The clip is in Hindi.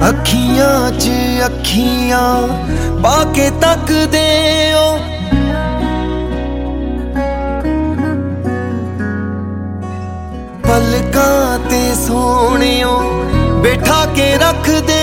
अखियां च अखियां पाके तक दे ओ पलकां ते सोहणियों बैठा के रख दे